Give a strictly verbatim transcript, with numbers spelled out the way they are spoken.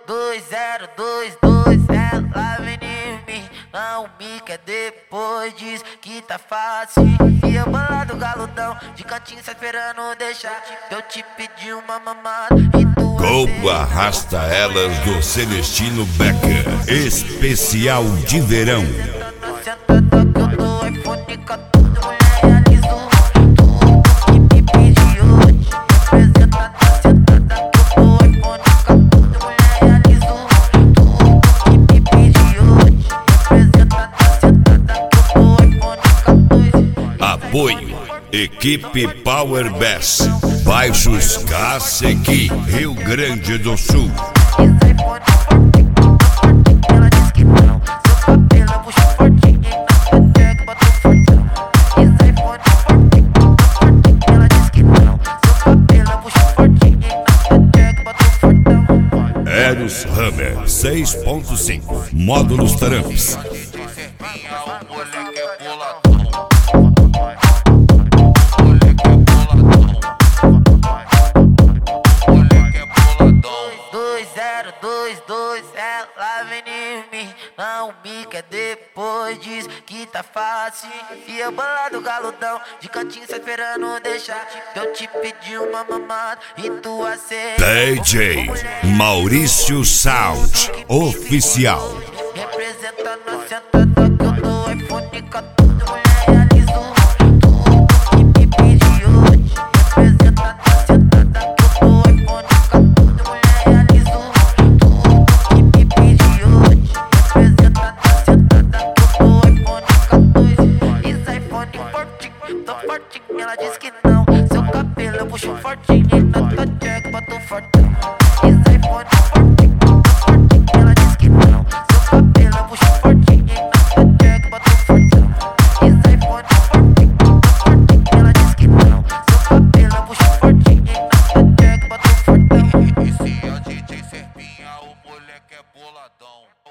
dois zero dois dois, ela vem em mim, não me quer depois, diz que tá fácil. E eu bolado galudão, de cantinho só esperando deixar. Eu te pedi uma mamada e tu Go arrasta elas do Celestino Becker, especial de verão. Sentada que eu dou iPhone quatorze, mulher realizo tudo que me pediu. Representa sentada que eu dou iPhone quatorze, mulher realizo tudo que me pediu. Representa sentada que eu dou iPhone quatorze. Apoio Equipe Power Bass, Baixos Cacequi, Rio Grande do Sul. Ela diz que não, seu cabelo puxa fortinho e na tcheca bota fortão. Esse iPhone fortinho, ela diz que não, seu cabelo puxa fortinho e na tcheca bota fortão. Eros Hammer seis ponto cinco, módulos Tramps. dois zero dois dois, ela vem em mim, não me quer depois, diz que tá fácil. E eu bolado galudão, de cantinho só esperando deixar. Eu te pedi uma mamada e tu aceita. D J Maurício Sound Oficial. Representando a sentada que eu dou iPhone quatorze, mulher realizo tudo que me pediu. Representando a sentada que eu dou iPhone quatorze, mulher realizo tudo que me pediu. Representando a sentada que eu dou iPhone quatorze. Esse iPhone fortinho, tô fortinho, ela diz que não. Seu cabelo eu puxo fortinho e na tua tcheca boto fortão. Esse iPhone fortinho, tô fortinho, ela diz que não. Seu cabelo eu puxo fortinho e na tua tcheca boto fortão. Esse iPhone fortinho, tô fortinho, ela diz que não. Seu cabelo eu puxo fortinho e na tua tcheca boto fortão. E se a D J Serpinha, o moleque é boladão.